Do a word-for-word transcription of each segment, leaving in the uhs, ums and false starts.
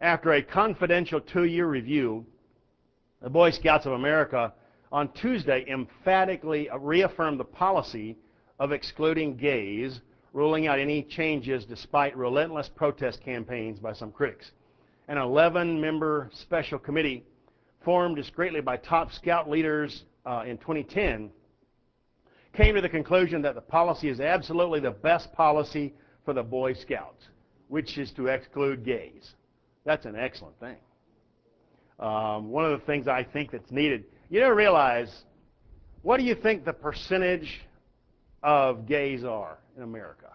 after a confidential two-year review, the Boy Scouts of America on Tuesday emphatically reaffirmed the policy of excluding gays, ruling out any changes despite relentless protest campaigns by some critics. An eleven-member special committee formed discreetly by top Scout leaders uh, in twenty ten came to the conclusion that the policy is absolutely the best policy for the Boy Scouts, which is to exclude gays. That's an excellent thing. Um, one of the things I think that's needed, you don't realize, what do you think the percentage of gays are in America?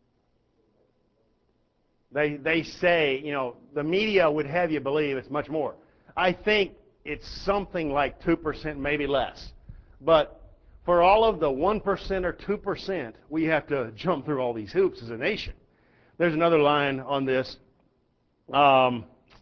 They, they say, you know, the media would have you believe it's much more. I think it's something like two percent, maybe less. But for all of the one percent or two percent, we have to jump through all these hoops as a nation. There's another line on this. Um,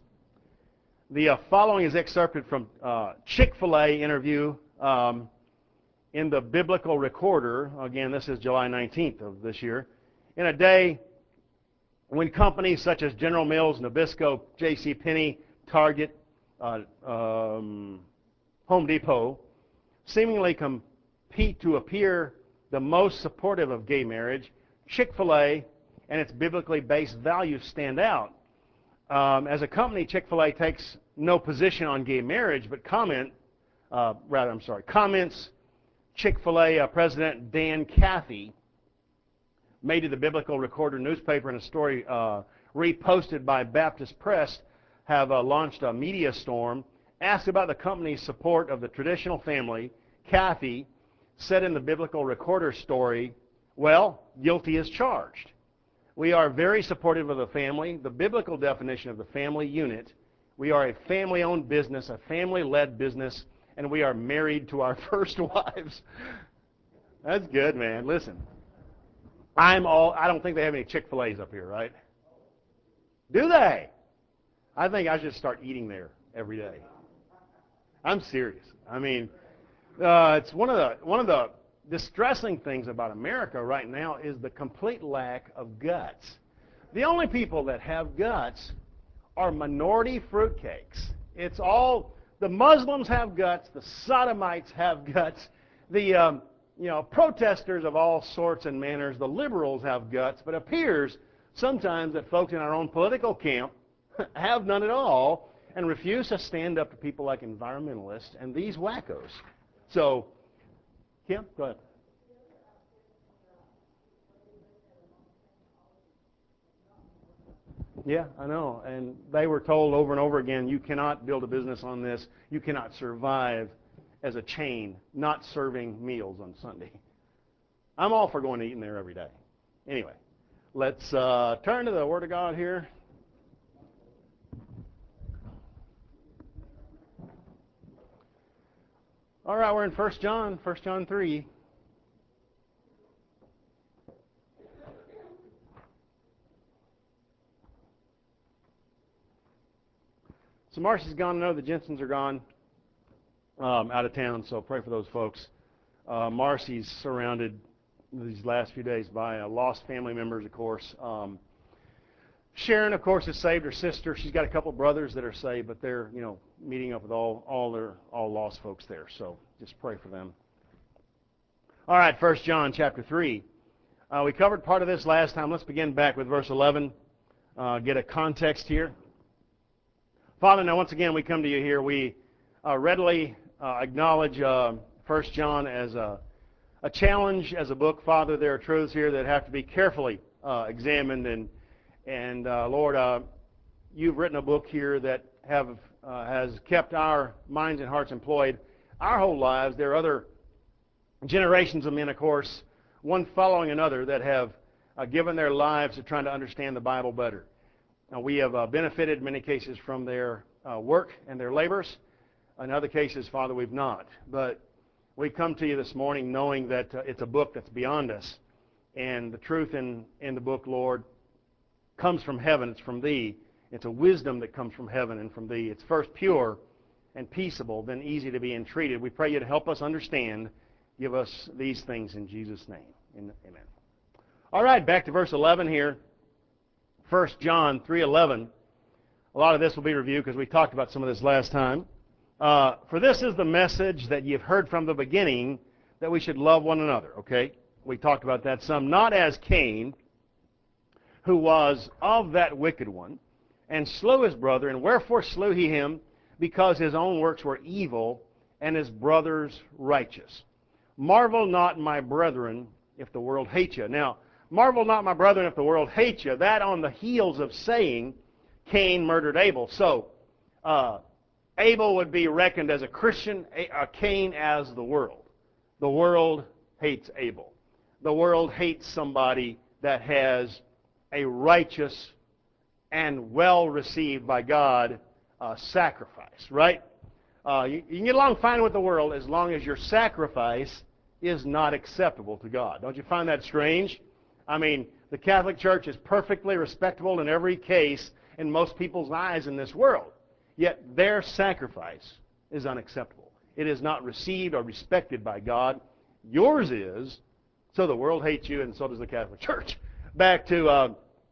the uh, following is excerpted from uh, Chick-fil-A interview um, in the Biblical Recorder. Again, this is July nineteenth of this year. In a day when companies such as General Mills, Nabisco, J C Penney, Target, uh, um, Home Depot seemingly compete to appear the most supportive of gay marriage, Chick-fil-A and its biblically based values stand out. Um, as a company, Chick-fil-A takes no position on gay marriage, but comment, uh, rather, I'm sorry, comments Chick-fil-A uh, President Dan Cathy made to the Biblical Recorder newspaper in a story uh, reposted by Baptist Press have uh, launched a media storm. Asked about the company's support of the traditional family, Cathy said in the Biblical Recorder story, well, guilty as charged. We are very supportive of the family, the biblical definition of the family unit. We are a family-owned business, a family-led business, and we are married to our first wives. That's good, man. Listen, I'm all, I don't think they have any Chick-fil-A's up here, right? Do they? I think I should start eating there every day. I'm serious. I mean, uh, it's one of the one of the distressing things about America right now is the complete lack of guts. The only people that have guts are minority fruitcakes. It's all, the Muslims have guts, the Sodomites have guts, the um, you know protesters of all sorts and manners, the liberals have guts, but it appears sometimes that folks in our own political camp have none at all and refuse to stand up to people like environmentalists and these wackos. So, Kim, go ahead. Yeah, I know. And they were told over and over again, you cannot build a business on this. You cannot survive as a chain not serving meals on Sunday. I'm all for going to eating there every day. Anyway, let's uh, turn to the Word of God here. All right, we're in First John, First John three. So Marcy's gone. I know the Jensens are gone um, out of town, so pray for those folks. Uh, Marcy's surrounded these last few days by uh, lost family members, of course. Um, Sharon, of course, has saved her sister. She's got a couple brothers that are saved, but they're, you know, meeting up with all all their all lost folks there. So just pray for them. All right, First John chapter three. Uh, we covered part of this last time. Let's begin back with verse eleven. Uh, get a context here. Father, now once again we come to you here. We uh, readily uh, acknowledge uh, First John as a a challenge, as a book. Father, there are truths here that have to be carefully uh, examined and. And uh, Lord, uh, you've written a book here that have uh, has kept our minds and hearts employed our whole lives. There are other generations of men, of course, one following another, that have uh, given their lives to trying to understand the Bible better. Now, we have uh, benefited in many cases from their uh, work and their labors. In other cases, Father, we've not. But we come to you this morning knowing that uh, it's a book that's beyond us. And the truth in, in the book, Lord, comes from heaven. It's from Thee. It's a wisdom that comes from heaven and from Thee. It's first pure and peaceable, then easy to be entreated. We pray you to help us understand. Give us these things in Jesus' name. Amen. All right, back to verse eleven here. First John three eleven. A lot of this will be reviewed because we talked about some of this last time. Uh, for this is the message that you've heard from the beginning, that we should love one another, okay? We talked about that some. Not as Cain, who was of that wicked one, and slew his brother. And wherefore slew he him? Because his own works were evil, and his brother's righteous. Marvel not, my brethren, if the world hate you. Now, marvel not, my brethren, if the world hate you. That on the heels of saying Cain murdered Abel. So, uh, Abel would be reckoned as a Christian, uh, Cain as the world. The world hates Abel. The world hates somebody that has a righteous and well received by God uh, sacrifice, right? Uh, you, you can get along fine with the world as long as your sacrifice is not acceptable to God. Don't you find that strange? I mean, the Catholic Church is perfectly respectable in every case in most people's eyes in this world. Yet their sacrifice is unacceptable. It is not received or respected by God. Yours is, so the world hates you, and so does the Catholic Church. Back to uh,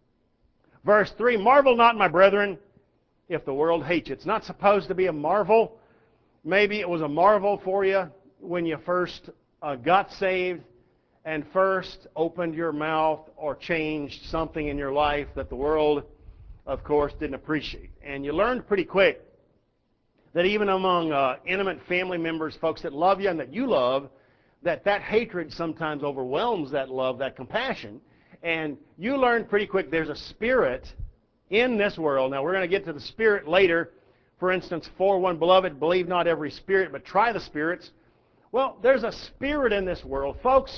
verse three. Marvel not, my brethren, if the world hates you. It's not supposed to be a marvel. Maybe it was a marvel for you when you first uh, got saved and first opened your mouth or changed something in your life that the world, of course, didn't appreciate. And you learned pretty quick that even among uh, intimate family members, folks that love you and that you love, that that hatred sometimes overwhelms that love, that compassion. And you learn pretty quick there's a spirit in this world. Now, we're going to get to the spirit later. For instance, four one, beloved, believe not every spirit, but try the spirits. Well, there's a spirit in this world. Folks,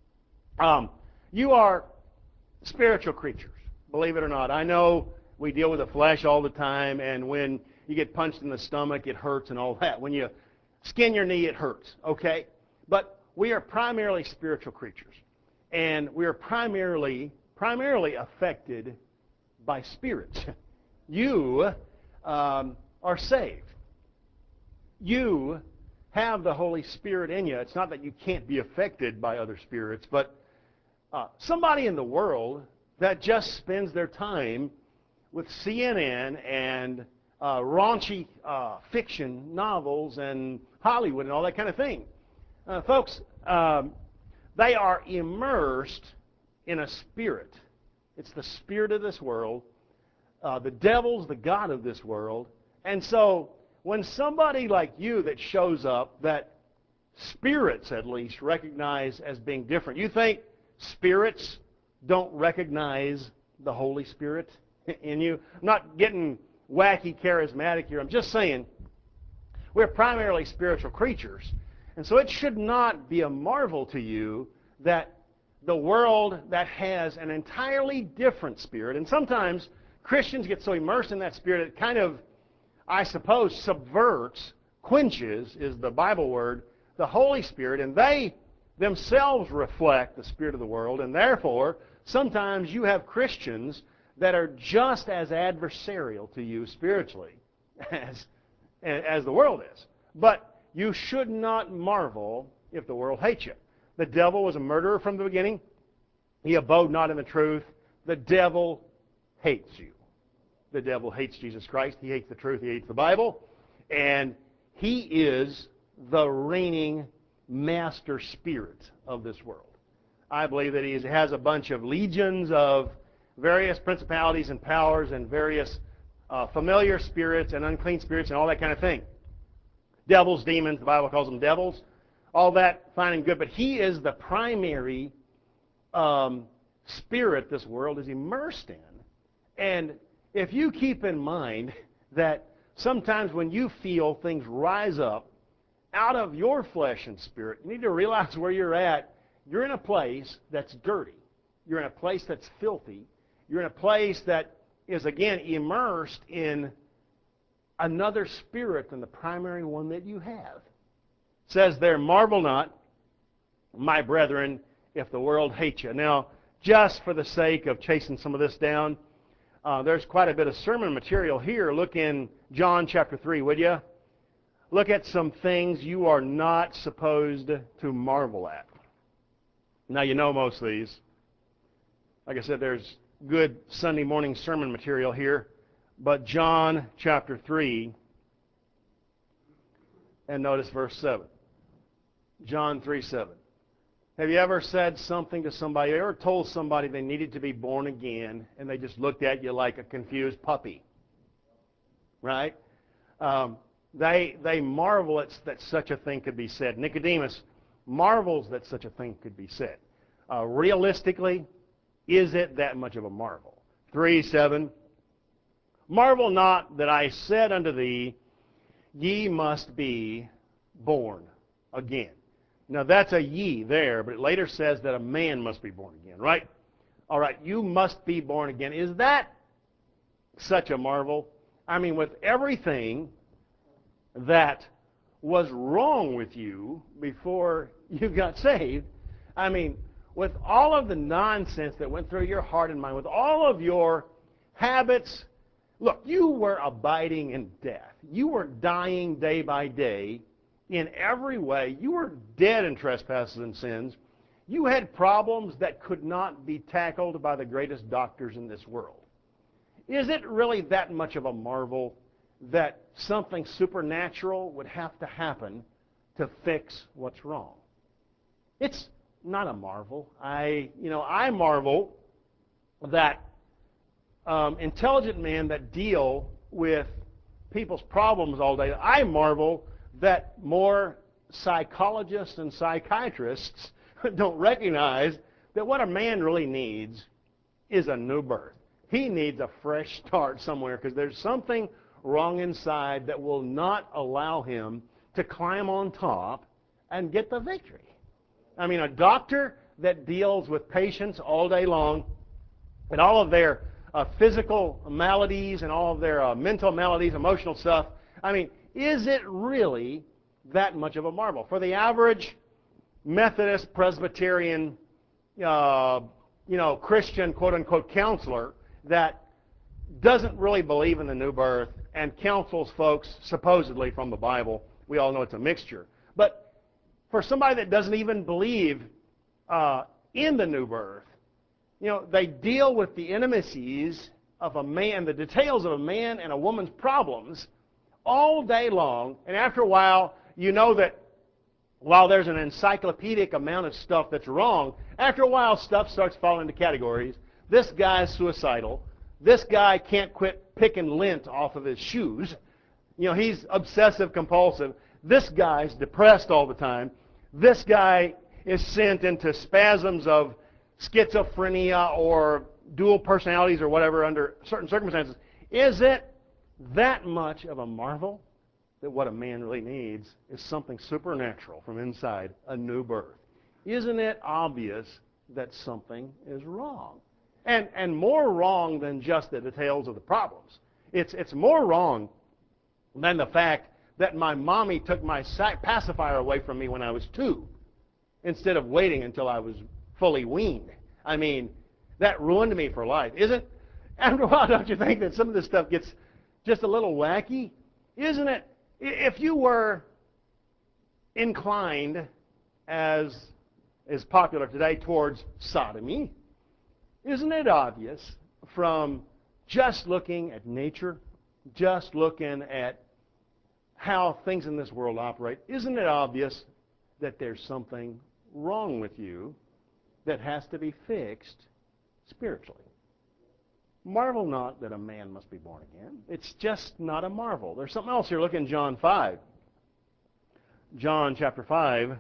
um, you are spiritual creatures, believe it or not. I know we deal with the flesh all the time, and when you get punched in the stomach, it hurts and all that. When you skin your knee, it hurts, okay? But we are primarily spiritual creatures, and we are primarily, primarily affected by spirits. You um, are saved. You have the Holy Spirit in you. It's not that you can't be affected by other spirits, but uh, somebody in the world that just spends their time with C N N and uh, raunchy uh, fiction novels and Hollywood and all that kind of thing. Uh, folks, um, they are immersed in a spirit. It's the spirit of this world. Uh, the devil's the god of this world. And so when somebody like you that shows up, that spirits at least recognize as being different, you think spirits don't recognize the Holy Spirit in you? I'm not getting wacky charismatic here. I'm just saying we're primarily spiritual creatures. And so it should not be a marvel to you that the world that has an entirely different spirit, and sometimes Christians get so immersed in that spirit it kind of, I suppose, subverts, quenches is the Bible word, the Holy Spirit, and they themselves reflect the spirit of the world, and therefore sometimes you have Christians that are just as adversarial to you spiritually as, as the world is. But you should not marvel if the world hates you. The devil was a murderer from the beginning. He abode not in the truth. The devil hates you. The devil hates Jesus Christ. He hates the truth. He hates the Bible. And he is the reigning master spirit of this world. I believe that he has a bunch of legions of various principalities and powers and various uh, familiar spirits and unclean spirits and all that kind of thing. Devils, demons, the Bible calls them devils. All that fine and good, but he is the primary um, spirit this world is immersed in. And if you keep in mind that sometimes when you feel things rise up out of your flesh and spirit, you need to realize where you're at. You're in a place that's dirty. You're in a place that's filthy. You're in a place that is, again, immersed in another spirit than the primary one that you have. It says there, marvel not, my brethren, if the world hates you. Now, just for the sake of chasing some of this down, uh, there's quite a bit of sermon material here. Look in John chapter three, would you? Look at some things you are not supposed to marvel at. Now, you know most of these. Like I said, there's good Sunday morning sermon material here. but John chapter three, and notice verse seven. John three seven. Have you ever said something to somebody, you ever told somebody they needed to be born again, and they just looked at you like a confused puppy? Right? Um, they they marvel at that such a thing could be said. Nicodemus marvels that such a thing could be said. Uh, realistically, is it that much of a marvel? three seven. Marvel not that I said unto thee, ye must be born again. Now that's a ye there, but it later says that a man must be born again, right? All right, you must be born again. Is that such a marvel? I mean, with everything that was wrong with you before you got saved, I mean, with all of the nonsense that went through your heart and mind, with all of your habits, look, you were abiding in death. You were dying day by day in every way. You were dead in trespasses and sins. You had problems that could not be tackled by the greatest doctors in this world. Is it really that much of a marvel that something supernatural would have to happen to fix what's wrong? It's not a marvel. I, you know, I marvel that um, intelligent men that deal with people's problems all day. I marvel that more psychologists and psychiatrists don't recognize that what a man really needs is a new birth. He needs a fresh start somewhere because there's something wrong inside that will not allow him to climb on top and get the victory. I mean, a doctor that deals with patients all day long and all of their uh, physical maladies and all of their uh, mental maladies, emotional stuff, I mean, is it really that much of a marvel? For the average Methodist, Presbyterian, uh, you know, Christian, quote-unquote, counselor that doesn't really believe in the new birth and counsels folks supposedly from the Bible, we all know it's a mixture. But for somebody that doesn't even believe uh, in the new birth, you know, they deal with the intimacies of a man, the details of a man and a woman's problems all day long, and after a while, you know that while there's an encyclopedic amount of stuff that's wrong, after a while stuff starts falling into categories. This guy's suicidal. This guy can't quit picking lint off of his shoes. You know, he's obsessive compulsive. This guy's depressed all the time. This guy is sent into spasms of schizophrenia or dual personalities or whatever under certain circumstances. Is it that much of a marvel that what a man really needs is something supernatural from inside, a new birth? Isn't it obvious that something is wrong? And and more wrong than just the details of the problems. It's it's more wrong than the fact that my mommy took my pacifier away from me when I was two instead of waiting until I was fully weaned. I mean, that ruined me for life. Isn't, after a while, don't you think that some of this stuff gets just a little wacky? Isn't it? If you were inclined, as is popular today, towards sodomy, isn't it obvious from just looking at nature, just looking at how things in this world operate, isn't it obvious that there's something wrong with you that has to be fixed spiritually? Marvel not that a man must be born again. It's just not a marvel. There's something else here. Look in John five. John chapter five.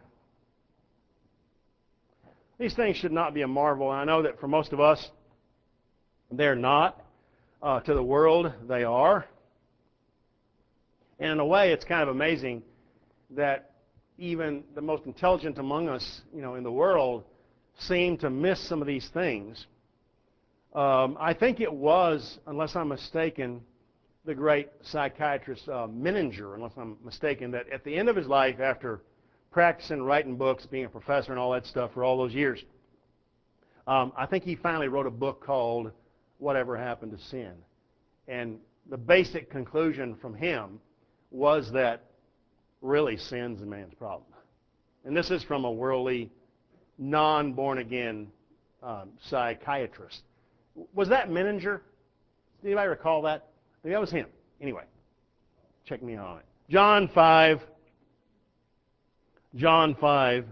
These things should not be a marvel. And I know that for most of us, they're not. Uh, to the world, they are. And in a way, it's kind of amazing that even the most intelligent among us, you know, in the world, seem to miss some of these things. Um, I think it was, unless I'm mistaken, the great psychiatrist uh, Menninger, unless I'm mistaken, that at the end of his life, after practicing, writing books, being a professor and all that stuff for all those years, um, I think he finally wrote a book called Whatever Happened to Sin. And the basic conclusion from him was that really sin's a man's problem. And this is from a worldly, non-born-again um, psychiatrist. Was that Menninger? Does anybody recall that? Maybe that was him. Anyway, check me out on it. John five. John five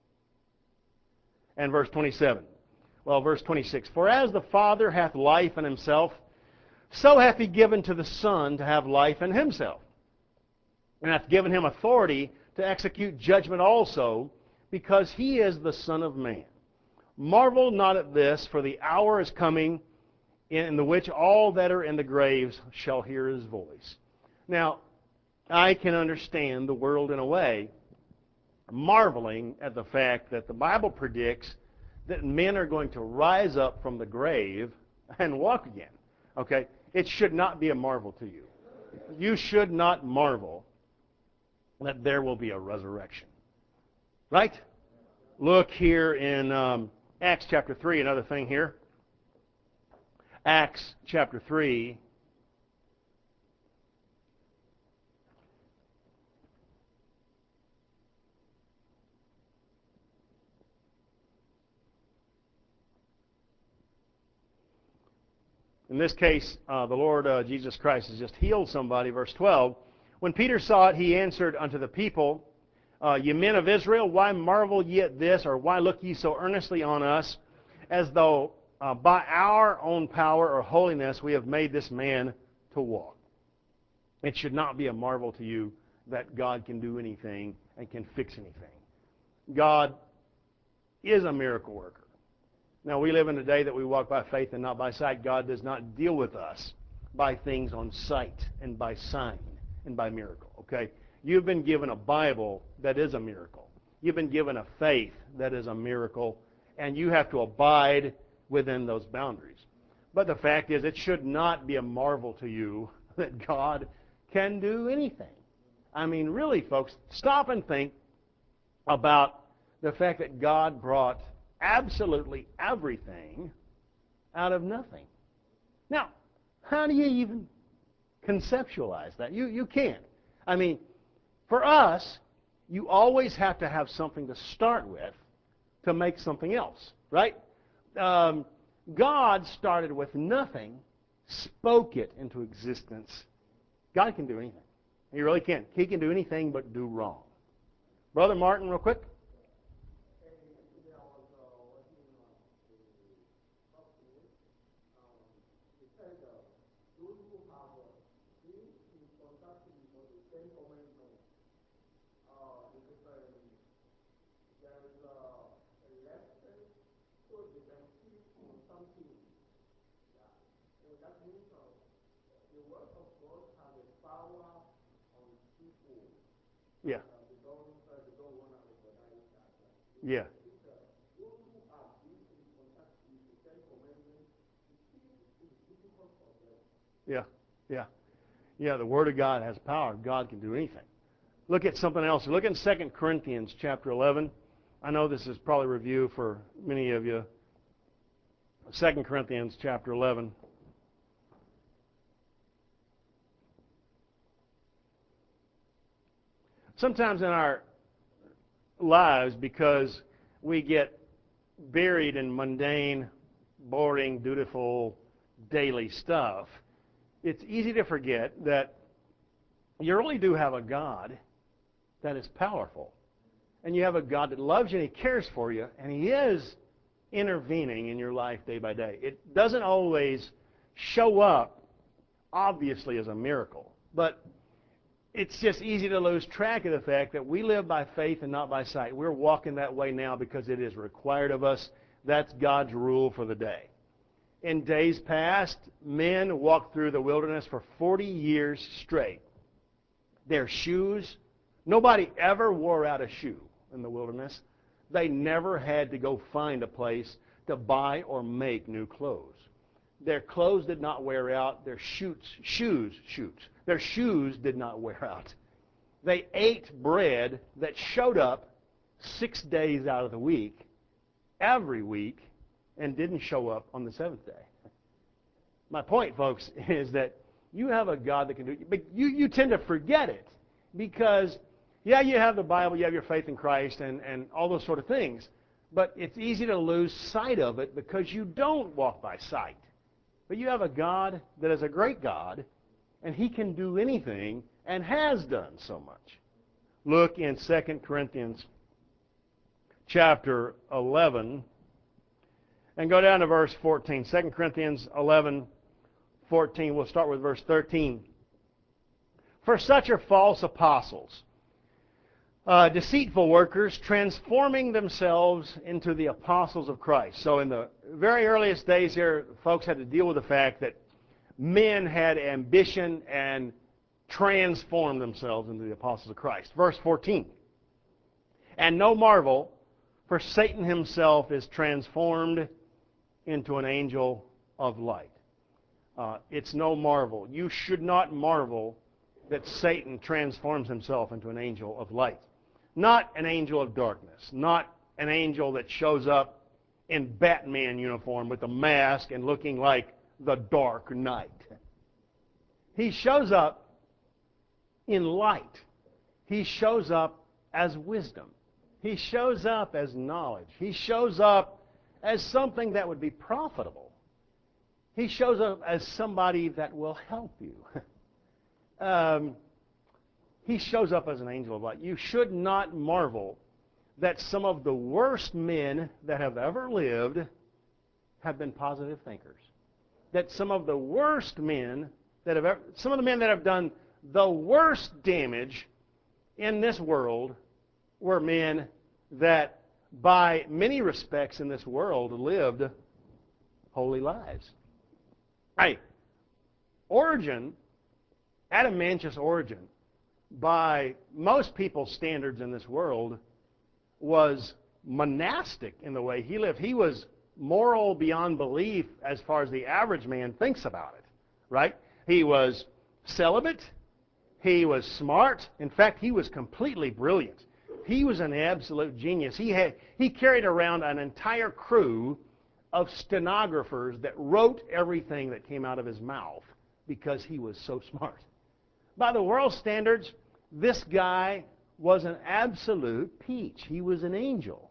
and verse twenty-seven. Well, verse twenty-six. For as the Father hath life in himself, so hath he given to the Son to have life in himself, and hath given him authority to execute judgment also, because he is the Son of Man. Marvel not at this, for the hour is coming in the which all that are in the graves shall hear his voice. Now, I can understand the world in a way, marveling at the fact that the Bible predicts that men are going to rise up from the grave and walk again. Okay? It should not be a marvel to you. You should not marvel that there will be a resurrection. Right? Look here in um, Acts chapter three, another thing here. Acts chapter three. In this case, uh, the Lord uh, Jesus Christ has just healed somebody. Verse twelve. When Peter saw it, he answered unto the people, uh, Ye men of Israel, why marvel ye at this, or why look ye so earnestly on us, as though uh, by our own power or holiness we have made this man to walk? It should not be a marvel to you that God can do anything and can fix anything. God is a miracle worker. Now, we live in a day that we walk by faith and not by sight. God does not deal with us by things on sight and by sign and by miracle, okay? You've been given a Bible that is a miracle. You've been given a faith that is a miracle, and you have to abide within those boundaries. But the fact is, it should not be a marvel to you that God can do anything. I mean, really, folks, stop and think about the fact that God brought absolutely everything out of nothing. Now, how do you even conceptualize that? You, you can't. I mean, for us, you always have to have something to start with to make something else, right? Um, God started with nothing, spoke it into existence. God can do anything. He really can. He can do anything but do wrong. Brother Martin, real quick. Yeah. Yeah. Yeah. Yeah. Yeah, the Word of God has power. God can do anything. Look at something else. Look in Second Corinthians chapter eleven. I know this is probably review for many of you. Second Corinthians chapter eleven. Sometimes in our lives, because we get buried in mundane, boring, dutiful, daily stuff, it's easy to forget that you really do have a God that is powerful. And you have a God that loves you and He cares for you, and He is intervening in your life day by day. It doesn't always show up, obviously, as a miracle, but it's just easy to lose track of the fact that we live by faith and not by sight. We're walking that way now because it is required of us. That's God's rule for the day. In days past, men walked through the wilderness for forty years straight. Their shoes, nobody ever wore out a shoe in the wilderness. They never had to go find a place to buy or make new clothes. Their clothes did not wear out. Their shoots, shoes, shoots. Their shoes did not wear out. They ate bread that showed up six days out of the week, every week, and didn't show up on the seventh day. My point, folks, is that you have a God that can do it, but you, you tend to forget it because, yeah, you have the Bible, you have your faith in Christ, and, and all those sort of things, but it's easy to lose sight of it because you don't walk by sight. But you have a God that is a great God, And he can do anything and has done so much. Look in Second Corinthians chapter eleven and go down to verse fourteen. Second Corinthians eleven, fourteen. We'll start with verse thirteen. For such are false apostles, uh, deceitful workers, transforming themselves into the apostles of Christ. So in the very earliest days here, folks had to deal with the fact that men had ambition and transformed themselves into the apostles of Christ. Verse fourteen. And no marvel, for Satan himself is transformed into an angel of light. Uh, it's no marvel. You should not marvel that Satan transforms himself into an angel of light. Not an angel of darkness. Not an angel that shows up in Batman uniform with a mask and looking like the Dark Knight. He shows up in light. He shows up as wisdom. He shows up as knowledge. He shows up as something that would be profitable. He shows up as somebody that will help you. um, he shows up as an angel of light. You should not marvel that some of the worst men that have ever lived have been positive thinkers. That some of the worst men that have ever, some of the men that have done the worst damage in this world were men that by many respects in this world lived holy lives. Hey, Origen, Adamanthius Origen, by most people's standards in this world, was monastic in the way he lived. He was moral beyond belief as far as the average man thinks about it, right? He was celibate. He was smart. In fact, he was completely brilliant. He was an absolute genius. He had he carried around an entire crew of stenographers that wrote everything that came out of his mouth because he was so smart. By the world standards, this guy was an absolute peach. He was an angel.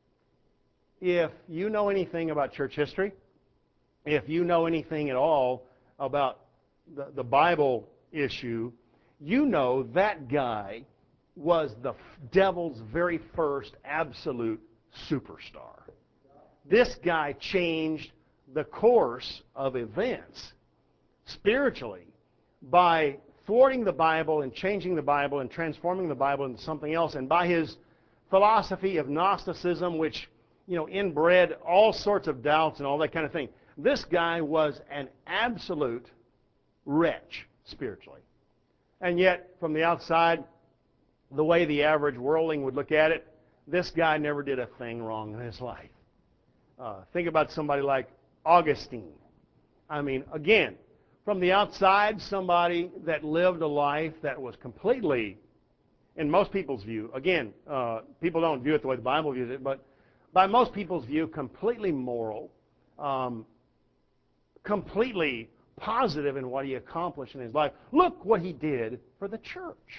If you know anything about church history, if you know anything at all about the, the Bible issue, you know that guy was the devil's very first absolute superstar. This guy changed the course of events spiritually by thwarting the Bible and changing the Bible and transforming the Bible into something else. And by his philosophy of Gnosticism, which, you know, inbred all sorts of doubts and all that kind of thing. This guy was an absolute wretch spiritually. And yet, from the outside, the way the average worldling would look at it, this guy never did a thing wrong in his life. Uh, think about somebody like Augustine. I mean, again, from the outside, somebody that lived a life that was completely, in most people's view, again, uh, people don't view it the way the Bible views it, but by most people's view, completely moral, um, completely positive in what he accomplished in his life. Look what he did for the church.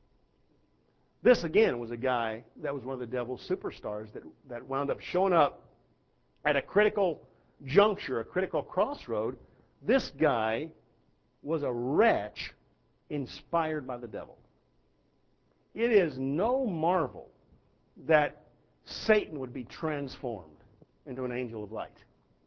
This, again, was a guy that was one of the devil's superstars that, that wound up showing up at a critical juncture, a critical crossroad. This guy was a wretch inspired by the devil. It is no marvel that Satan would be transformed into an angel of light.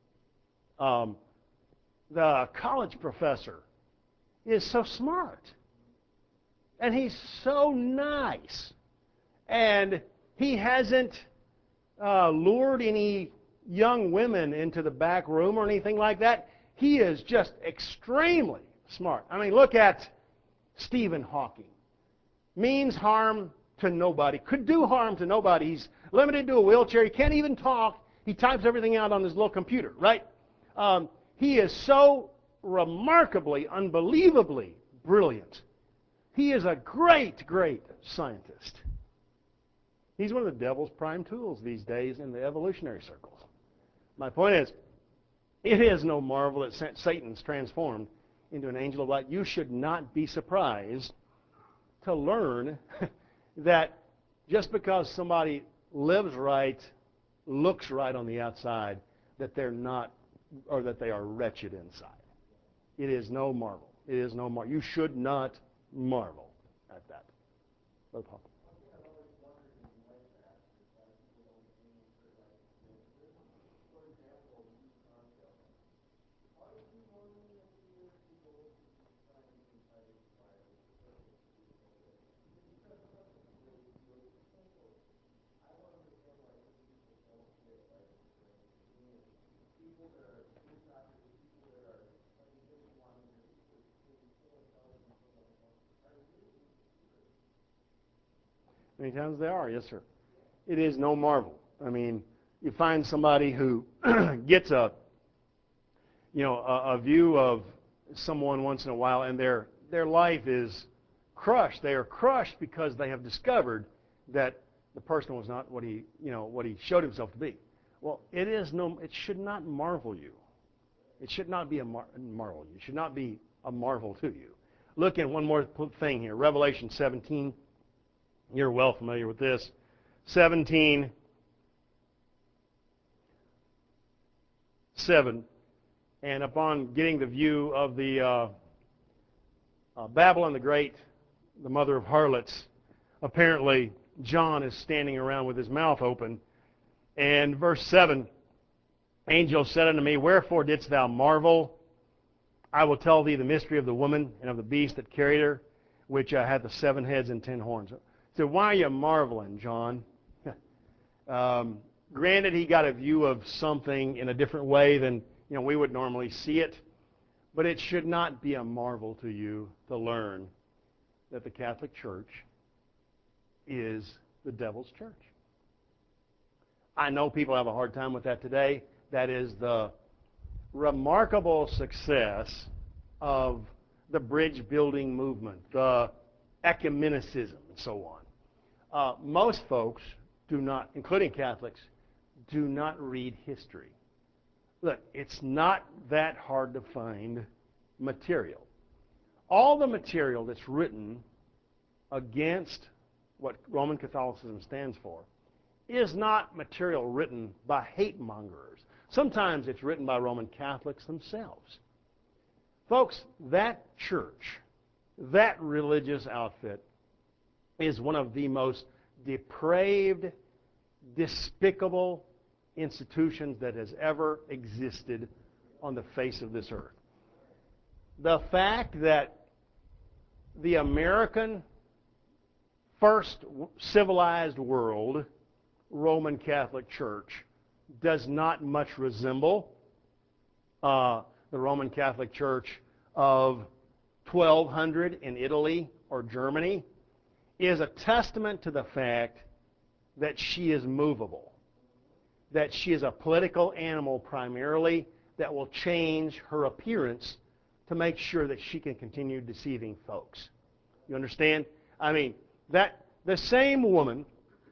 Um, the college professor is so smart. And he's so nice. And he hasn't uh, lured any young women into the back room or anything like that. He is just extremely smart. I mean, look at Stephen Hawking. Means harm to nobody. Could do harm to nobody. He's limited to a wheelchair. He can't even talk. He types everything out on his little computer, right? Um, he is so remarkably, unbelievably brilliant. He is a great, great scientist. He's one of the devil's prime tools these days in the evolutionary circles. My point is, it is no marvel that Satan's transformed into an angel of light. You should not be surprised to learn that just because somebody lives right, looks right on the outside, that they're not, or that they are wretched inside. It is no marvel. It is no marvel. You should not marvel at that. Brother Paul. Many times they are, yes, sir. It is no marvel. I mean, you find somebody who gets a, you know, a, a view of someone once in a while, and their their life is crushed. They are crushed because they have discovered that the person was not what he, you know, what he showed himself to be. Well, it is no. It should not marvel you. It should not be a mar- marvel. It should not be a marvel to you. Look at one more thing here. Revelation seventeen. You're well familiar with this. seventeen, seven. And upon getting the view of the uh, uh, Babylon the Great, the mother of harlots, apparently John is standing around with his mouth open. And verse seven, angel said unto me, wherefore didst thou marvel? I will tell thee the mystery of the woman and of the beast that carried her, which uh, had the seven heads and ten horns. So why are you marveling, John? um, granted, he got a view of something in a different way than you know we would normally see it, but it should not be a marvel to you to learn that the Catholic Church is the devil's church. I know people have a hard time with that today. That is the remarkable success of the bridge building movement, the ecumenicism, and so on. Uh, most folks do not, including Catholics, do not read history. Look, it's not that hard to find material. All the material that's written against what Roman Catholicism stands for is not material written by hate mongers. Sometimes it's written by Roman Catholics themselves. Folks, that church, that religious outfit, is one of the most depraved, despicable institutions that has ever existed on the face of this earth. The fact that the American first civilized world Roman Catholic Church does not much resemble uh, the Roman Catholic Church of twelve hundred in Italy or Germany is a testament to the fact that she is movable, that she is a political animal primarily that will change her appearance to make sure that she can continue deceiving folks. You understand? I mean, that the same woman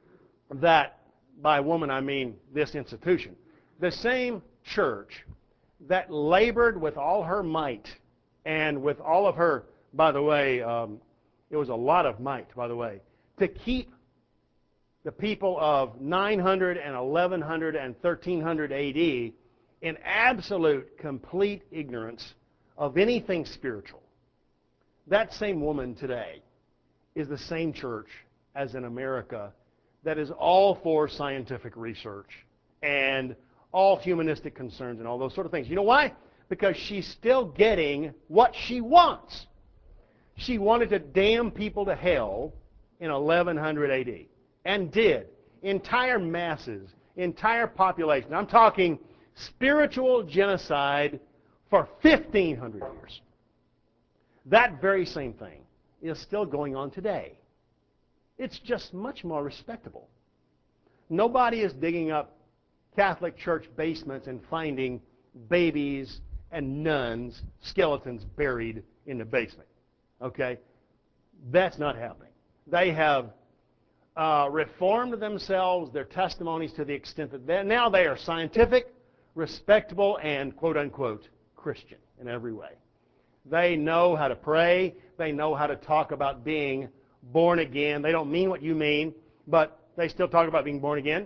that, by woman I mean this institution, the same church that labored with all her might and with all of her, by the way, um, it was a lot of might, by the way, to keep the people of nine hundred and eleven hundred and thirteen hundred A D in absolute, complete ignorance of anything spiritual. That same woman today is the same church as in America that is all for scientific research and all humanistic concerns and all those sort of things. You know why? Because she's still getting what she wants. She wanted to damn people to hell in eleven hundred A D and did. Entire masses, entire population. I'm talking spiritual genocide for fifteen hundred years. That very same thing is still going on today. It's just much more respectable. Nobody is digging up Catholic church basements and finding babies and nuns, skeletons buried in the basement. Okay? That's not happening. They have uh, reformed themselves, their testimonies, to the extent that they, now they are scientific, respectable, and quote-unquote Christian in every way. They know how to pray. They know how to talk about being born again. They don't mean what you mean, but they still talk about being born again.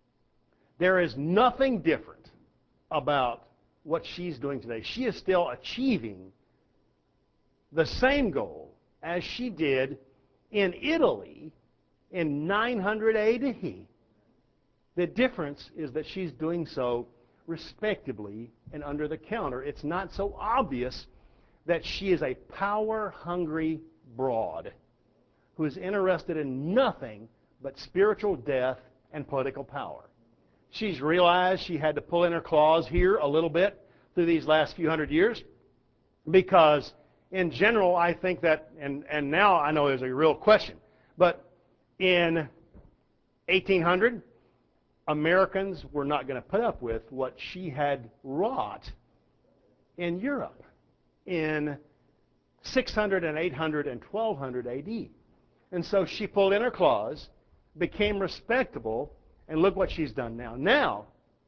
There is nothing different about what she's doing today. She is still achieving the same goal as she did in Italy in nine hundred A D. The difference is that she's doing so respectably and under the counter. It's not so obvious that she is a power-hungry broad who is interested in nothing but spiritual death and political power. She's realized she had to pull in her claws here a little bit through these last few hundred years because, in general, I think that, and, and now I know there's a real question, but in eighteen hundred, Americans were not going to put up with what she had wrought in Europe in six hundred and eight hundred and twelve hundred A D. And so she pulled in her claws, became respectable, and look what she's done now. Now,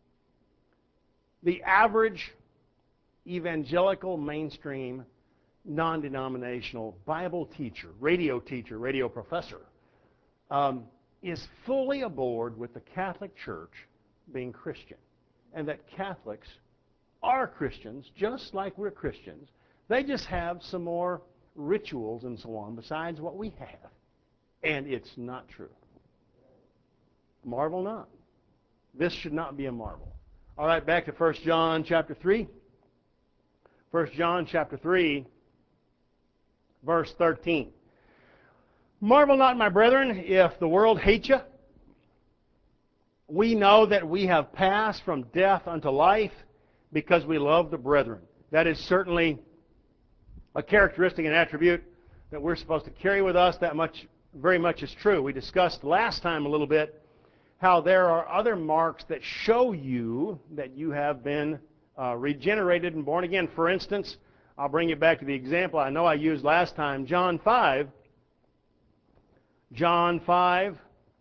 the average evangelical, mainstream, non-denominational Bible teacher, radio teacher, radio professor, um, is fully aboard with the Catholic Church being Christian, and that Catholics are Christians just like we're Christians. They just have some more rituals and so on besides what we have. And it's not true. Marvel not. This should not be a marvel. All right, back to First John chapter three. First John chapter three, verse thirteen. Marvel not, my brethren, if the world hates you. We know that we have passed from death unto life because we love the brethren. That is certainly a characteristic and attribute that we're supposed to carry with us. That much, very much is true. We discussed last time a little bit how there are other marks that show you that you have been uh, regenerated and born again. For instance, I'll bring you back to the example I know I used last time, John five. John five.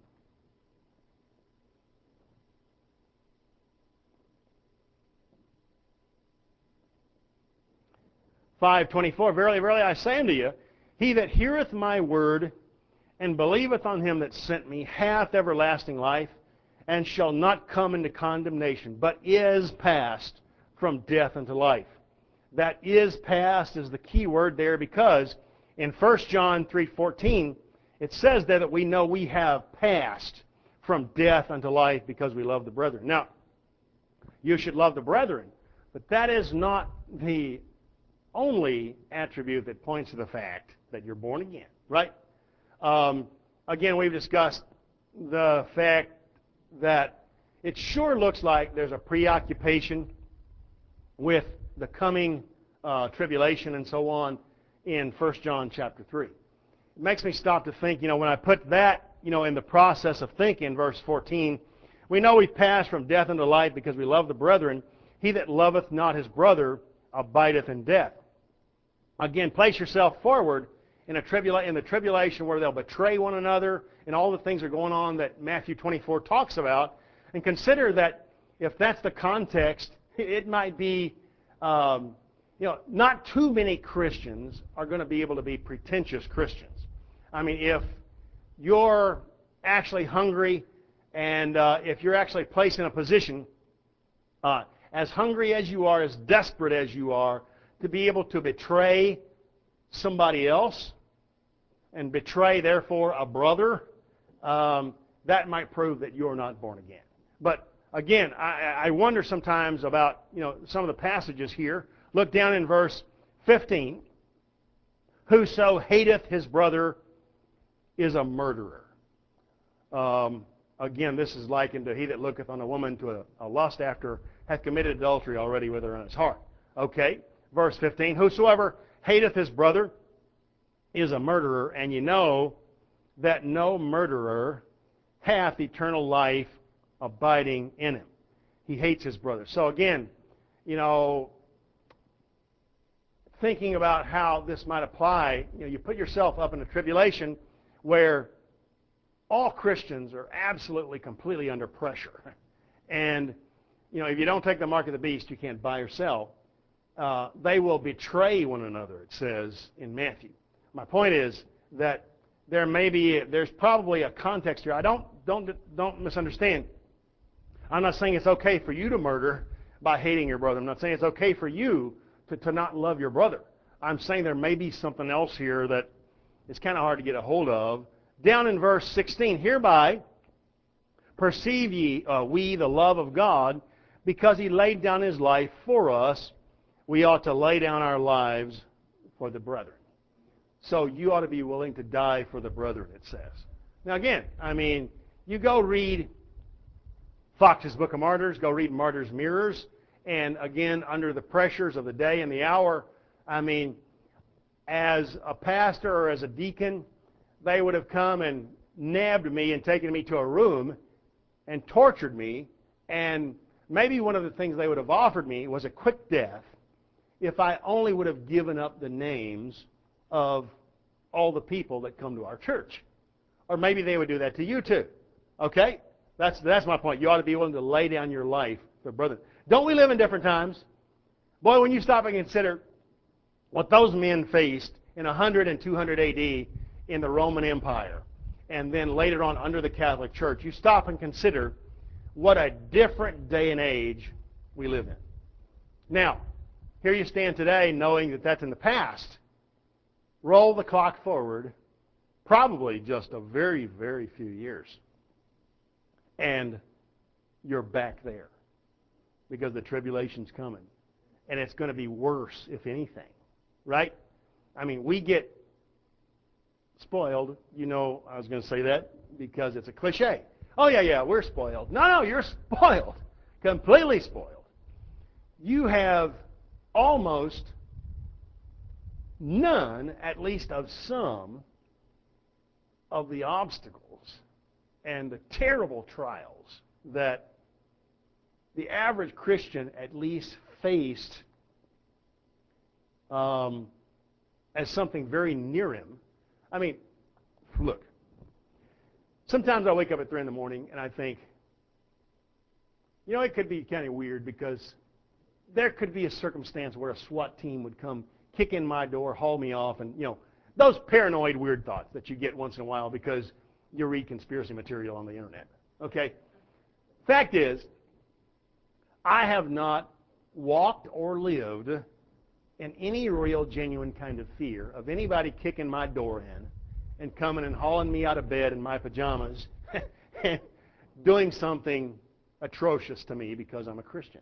five twenty-four, Verily, verily, I say unto you, he that heareth my word and believeth on him that sent me hath everlasting life, and shall not come into condemnation, but is passed from death unto life. That is passed is the key word there, because in First John three fourteen, it says there that we know we have passed from death unto life because we love the brethren. Now, you should love the brethren, but that is not the only attribute that points to the fact that you're born again, right? Um, again, we've discussed the fact that it sure looks like there's a preoccupation with the coming uh, tribulation and so on in First John chapter three. It makes me stop to think, you know, when I put that, you know, in the process of thinking, verse fourteen, we know we've passed from death unto life because we love the brethren. He that loveth not his brother abideth in death. Again, place yourself forward in, a tribula- in the tribulation where they'll betray one another and all the things are going on that Matthew twenty-four talks about, and consider that if that's the context, it might be, um, you know, not too many Christians are going to be able to be pretentious Christians. I mean, if you're actually hungry and uh, if you're actually placed in a position uh, as hungry as you are, as desperate as you are, to be able to betray somebody else and betray, therefore, a brother, um, that might prove that you're not born again. But again, I, I wonder sometimes about, you know, some of the passages here. Look down in verse fifteen. Whoso hateth his brother is a murderer. Um, again, this is likened to he that looketh on a woman to a, a lust after hath committed adultery already with her in his heart. Okay, verse fifteen. Whosoever hateth his brother is a murderer, and ye know that no murderer hath eternal life abiding in him. He hates his brother. So again, you know, thinking about how this might apply, you know, you put yourself up in a tribulation where all Christians are absolutely, completely under pressure. And, you know, if you don't take the mark of the beast, you can't buy or sell. Uh, they will betray one another, it says in Matthew. My point is that there may be, there's probably a context here. I don't, don't, don't misunderstand. I'm not saying it's okay for you to murder by hating your brother. I'm not saying it's okay for you to, to not love your brother. I'm saying there may be something else here that is kind of hard to get a hold of. Down in verse sixteen, hereby perceive ye uh, we the love of God, because he laid down his life for us. We ought to lay down our lives for the brethren. So you ought to be willing to die for the brethren, it says. Now again, I mean, you go read Fox's Book of Martyrs, go read Martyrs' Mirrors, and again, under the pressures of the day and the hour, I mean, as a pastor or as a deacon, they would have come and nabbed me and taken me to a room and tortured me, and maybe one of the things they would have offered me was a quick death if I only would have given up the names of all the people that come to our church. Or maybe they would do that to you too. Okay? That's, that's my point. You ought to be willing to lay down your life for brothers. Don't we live in different times? Boy, when you stop and consider what those men faced in one hundred and two hundred A D in the Roman Empire, and then later on under the Catholic Church, you stop and consider what a different day and age we live in. Now, here you stand today knowing that that's in the past. Roll the clock forward probably just a very, very few years, and you're back there because the tribulation's coming, and it's going to be worse, if anything, right? I mean, we get spoiled. You know, I was going to say that because it's a cliche. Oh, yeah, yeah, we're spoiled. No, no, you're spoiled, completely spoiled. You have almost none, at least of some, of the obstacles and the terrible trials that the average Christian at least faced um, as something very near him. I mean, look, sometimes I wake up at three in the morning and I think, you know, it could be kind of weird because there could be a circumstance where a SWAT team would come kick in my door, haul me off, and, you know, those paranoid weird thoughts that you get once in a while because you read conspiracy material on the internet. Okay? Fact is, I have not walked or lived in any real genuine kind of fear of anybody kicking my door in and coming and hauling me out of bed in my pajamas and doing something atrocious to me because I'm a Christian.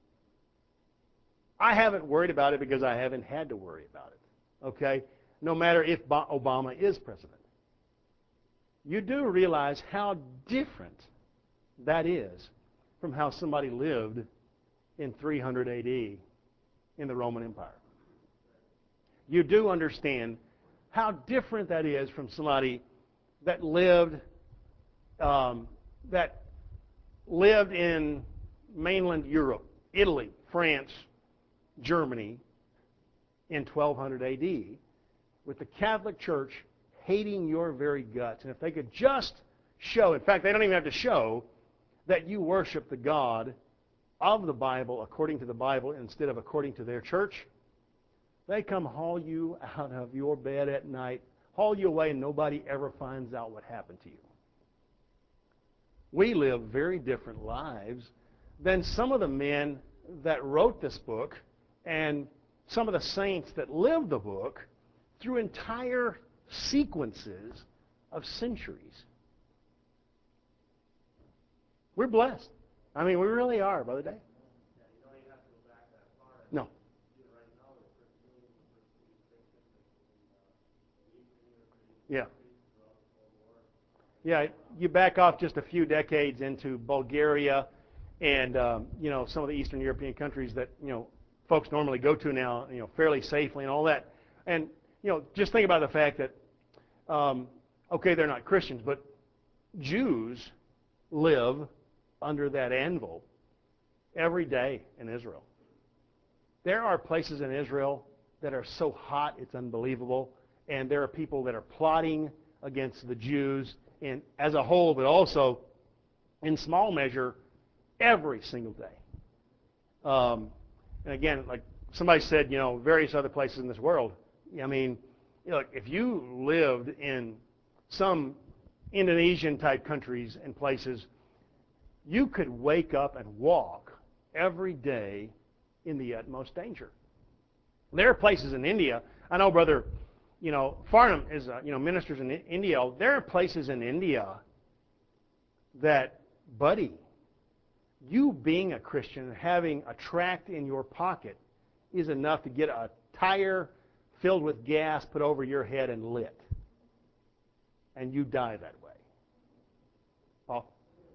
I haven't worried about it because I haven't had to worry about it, okay? No matter if Obama is president. You do realize how different that is from how somebody lived in three hundred A D in the Roman Empire. You do understand how different that is from somebody that lived um, that lived in mainland Europe, Italy, France, Germany in twelve hundred A D with the Catholic Church hating your very guts. And if they could just show, in fact, they don't even have to show that you worship the God of the Bible according to the Bible instead of according to their church, they come haul you out of your bed at night, haul you away, and nobody ever finds out what happened to you. We live very different lives than some of the men that wrote this book and some of the saints that lived the book through entire sequences of centuries. We're blessed. I mean, we really are, Brother Dave. No. Yeah. Yeah, you back off just a few decades into Bulgaria and, um, you know, some of the Eastern European countries that, you know, folks normally go to now, you know, fairly safely and all that. And, you know, just think about the fact that, um, okay, they're not Christians, but Jews live under that anvil every day in Israel. There are places in Israel that are so hot it's unbelievable, and there are people that are plotting against the Jews in, as a whole, but also in small measure every single day. Um, and again, like somebody said, you know, various other places in this world. I mean, you know, if you lived in some Indonesian-type countries and places, you could wake up and walk every day in the utmost danger. There are places in India. I know Brother, you know, Farnham is, uh, you know, ministers in India. There are places in India that, buddy, you being a Christian and having a tract in your pocket is enough to get a tire filled with gas put over your head and lit. And you die that way. Paul?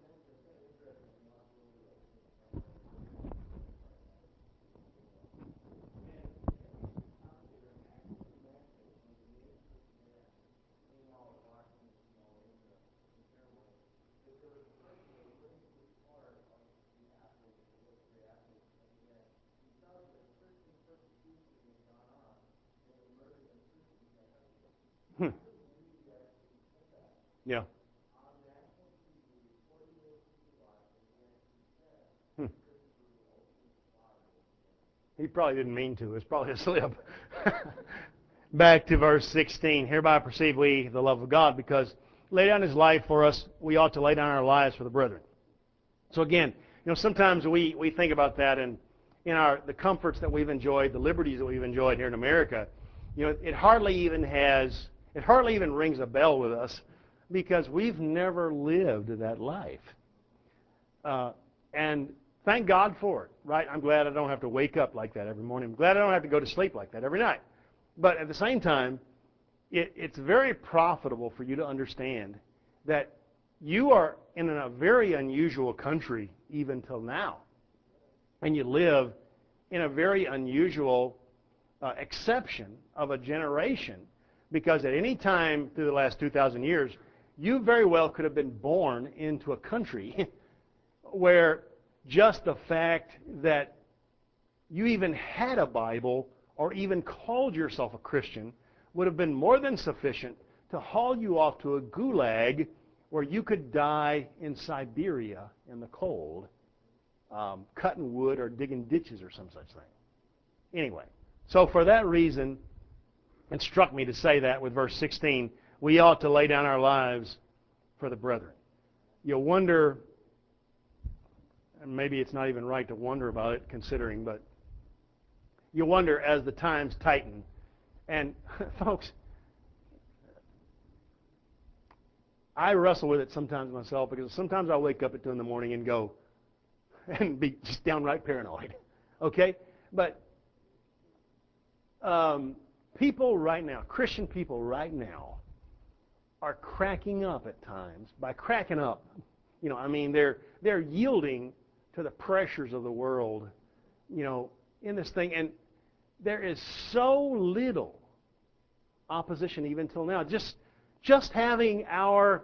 Hmm. Yeah. Hmm. He probably didn't mean to. It's probably a slip. Back to verse sixteen. Hereby perceive we the love of God, because lay down his life for us, we ought to lay down our lives for the brethren. So again, you know, sometimes we, we think about that, and in our the comforts that we've enjoyed, the liberties that we've enjoyed here in America, you know, it hardly even has, it hardly even rings a bell with us, because we've never lived that life. Uh, and thank God for it, right? I'm glad I don't have to wake up like that every morning. I'm glad I don't have to go to sleep like that every night. But at the same time, it, it's very profitable for you to understand that you are in a very unusual country even till now. And you live in a very unusual uh, exception of a generation, because at any time through the last two thousand years, you very well could have been born into a country where just the fact that you even had a Bible or even called yourself a Christian would have been more than sufficient to haul you off to a gulag where you could die in Siberia in the cold, um, cutting wood or digging ditches or some such thing. Anyway, so for that reason, it struck me to say that with verse sixteen, we ought to lay down our lives for the brethren. You'll wonder, and maybe it's not even right to wonder about it considering, but you wonder as the times tighten. And folks, I wrestle with it sometimes myself, because sometimes I wake up at two in the morning and go and be just downright paranoid. Okay? But um, people right now, Christian people right now, are cracking up at times. By cracking up, you know, I mean they're they're yielding to the pressures of the world, you know, in this thing. And there is so little opposition even till now. Just, just having our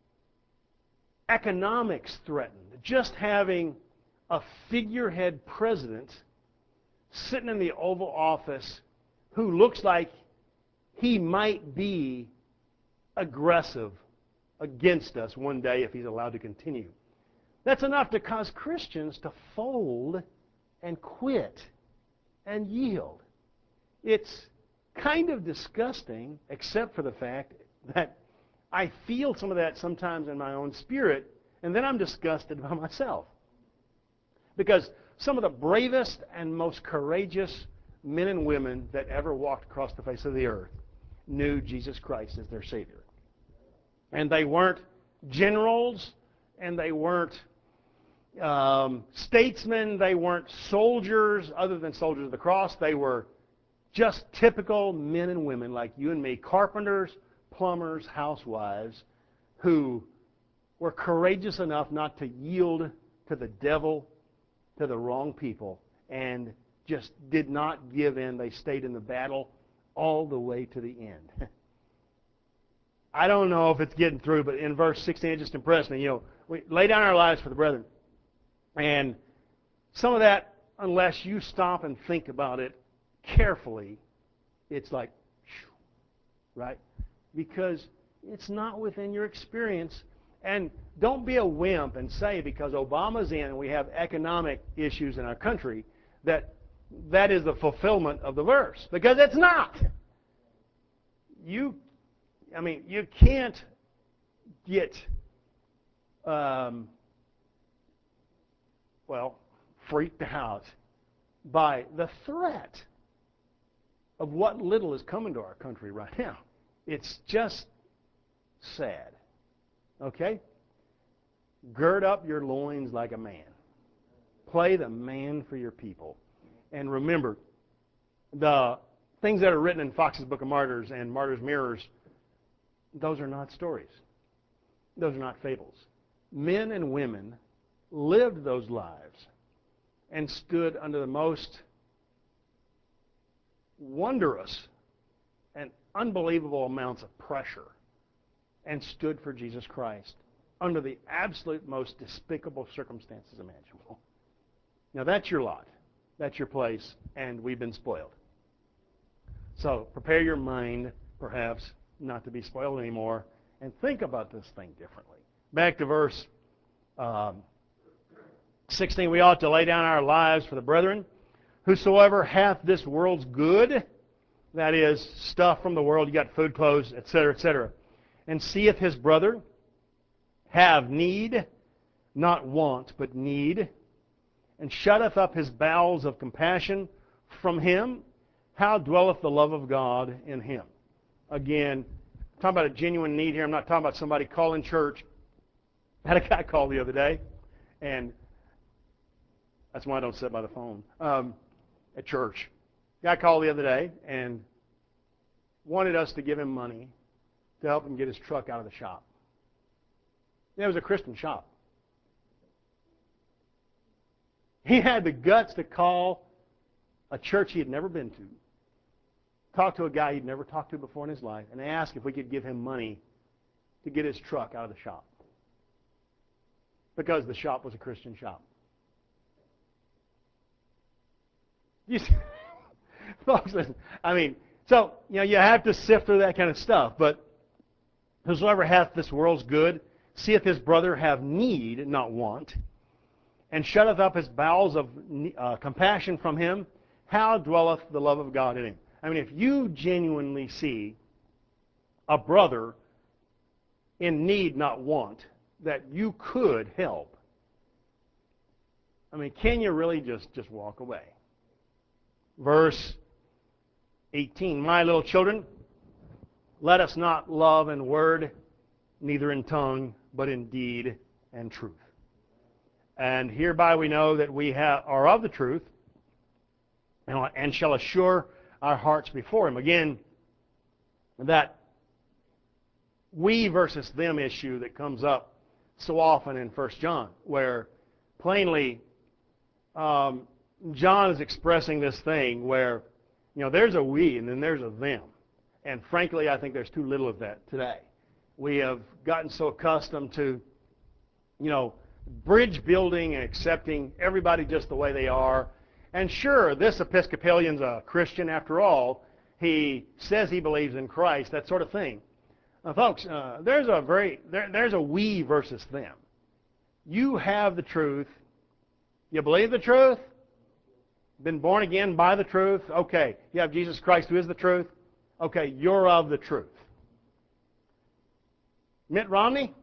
economics threatened, just having a figurehead president sitting in the Oval Office who looks like he might be aggressive against us one day if he's allowed to continue. That's enough to cause Christians to fold and quit and yield. It's kind of disgusting, except for the fact that I feel some of that sometimes in my own spirit, and then I'm disgusted by myself. Because some of the bravest and most courageous men and women that ever walked across the face of the earth knew Jesus Christ as their Savior. And they weren't generals, and they weren't um, statesmen, they weren't soldiers other than soldiers of the cross. They were just typical men and women like you and me, carpenters, plumbers, housewives, who were courageous enough not to yield to the devil, to the wrong people, and just did not give in. They stayed in the battle all the way to the end. I don't know if it's getting through, but in verse sixteen, it just impressed me. You know, we lay down our lives for the brethren. And some of that, unless you stop and think about it carefully, it's like, right? Because it's not within your experience. And don't be a wimp and say because Obama's in and we have economic issues in our country that that is the fulfillment of the verse. Because it's not. You, I mean, you can't get, um, well, freaked out by the threat of what little is coming to our country right now. It's just sad. Okay? Gird up your loins like a man. Play the man for your people. And remember, the things that are written in Fox's Book of Martyrs and Martyrs' Mirrors, those are not stories. Those are not fables. Men and women lived those lives and stood under the most wondrous and unbelievable amounts of pressure and stood for Jesus Christ under the absolute most despicable circumstances imaginable. Now that's your lot. That's your place, and we've been spoiled. So prepare your mind, perhaps, not to be spoiled anymore, and think about this thing differently. Back to verse um, sixteen. We ought to lay down our lives for the brethren. Whosoever hath this world's good, that is, stuff from the world, you got food, clothes, et cetera, et cetera, and seeth his brother have need, not want, but need, and shutteth up his bowels of compassion from him, how dwelleth the love of God in him? Again, I'm talking about a genuine need here. I'm not talking about somebody calling church. I had a guy call the other day, and that's why I don't sit by the phone um, at church. Guy called the other day and wanted us to give him money to help him get his truck out of the shop. It was a Christian shop. He had the guts to call a church he had never been to, talk to a guy he'd never talked to before in his life, and ask if we could give him money to get his truck out of the shop. Because the shop was a Christian shop. You see, folks, listen, I mean, so, you know, you have to sift through that kind of stuff, but whosoever hath this world's good, seeth his brother have need, not want, and shutteth up his bowels of uh, compassion from him, how dwelleth the love of God in him? I mean, if you genuinely see a brother in need, not want, that you could help, I mean, can you really just, just walk away? Verse eighteen, my little children, let us not love in word, neither in tongue, but in deed and truth. And hereby we know that we have, are of the truth, and, and shall assure our hearts before him. Again, that we versus them issue that comes up so often in First John, where plainly um, John is expressing this thing where, you know, there's a we and then there's a them. And frankly, I think there's too little of that today. We have gotten so accustomed to, you know, bridge building and accepting everybody just the way they are. And sure, this Episcopalian's a Christian after all. He says he believes in Christ, that sort of thing. Now, folks, uh, there's a very there, there's a we versus them. You have the truth. You believe the truth? Been born again by the truth? Okay. You have Jesus Christ who is the truth? Okay, you're of the truth. Mitt Romney?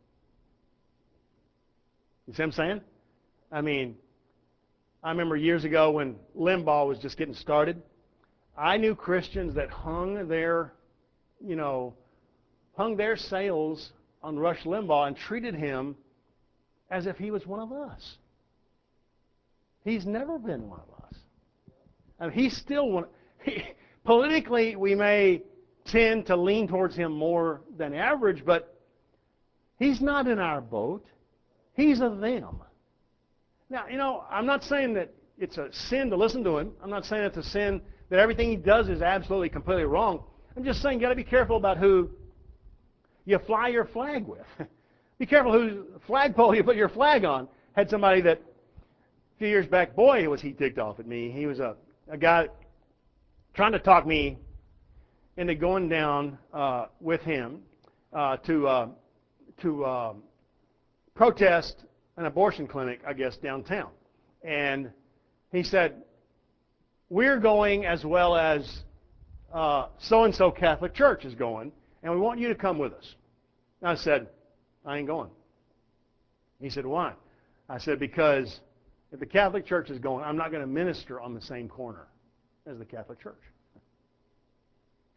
You see what I'm saying? I mean, I remember years ago when Limbaugh was just getting started, I knew Christians that hung their, you know, hung their sails on Rush Limbaugh and treated him as if he was one of us. He's never been one of us. I mean, he's still one. He, politically, we may tend to lean towards him more than average, but he's not in our boat. He's of them. Now, you know, I'm not saying that it's a sin to listen to him. I'm not saying it's a sin that everything he does is absolutely, completely wrong. I'm just saying you got to be careful about who you fly your flag with. Be careful whose flagpole you put your flag on. Had somebody that a few years back, boy, was he ticked off at me. He was a, a guy trying to talk me into going down uh, with him uh, to uh, to uh, protest an abortion clinic, I guess, downtown. And he said, we're going as well as uh, so-and-so Catholic Church is going, and we want you to come with us. And I said, I ain't going. He said, why? I said, because if the Catholic Church is going, I'm not going to minister on the same corner as the Catholic Church.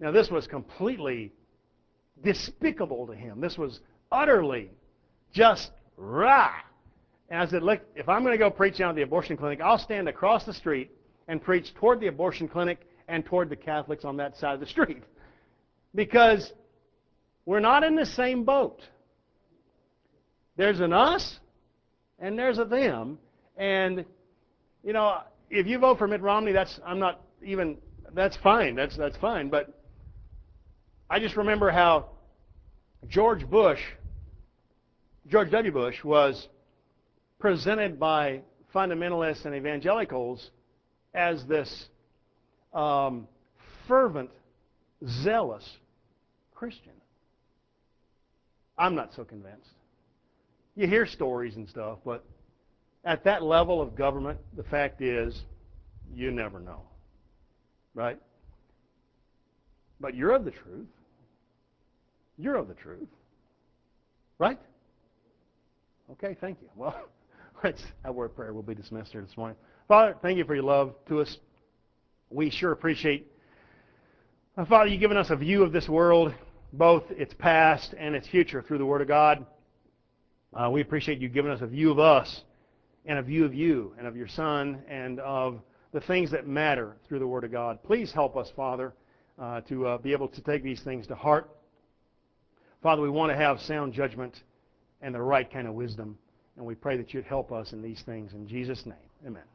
Now, this was completely despicable to him. This was utterly just rah. And I said, look, if I'm going to go preach down at the abortion clinic, I'll stand across the street and preach toward the abortion clinic and toward the Catholics on that side of the street. Because we're not in the same boat. There's an us and there's a them. And, you know, if you vote for Mitt Romney, that's, I'm not even, that's fine. That's, that's fine. But I just remember how George Bush, George W. Bush, was presented by fundamentalists and evangelicals as this um, fervent, zealous Christian. I'm not so convinced. You hear stories and stuff, but at that level of government, the fact is, you never know. Right? But you're of the truth. You're of the truth. Right? Okay, thank you. Well, let's have a word of prayer. We'll be dismissed here this morning. Father, thank you for your love to us. We sure appreciate, uh, Father, you've given us a view of this world, both its past and its future, through the Word of God. Uh, we appreciate you giving us a view of us and a view of you and of your Son and of the things that matter through the Word of God. Please help us, Father, uh, to uh, be able to take these things to heart. Father, we want to have sound judgment and the right kind of wisdom, and we pray that you'd help us in these things. In Jesus' name, amen.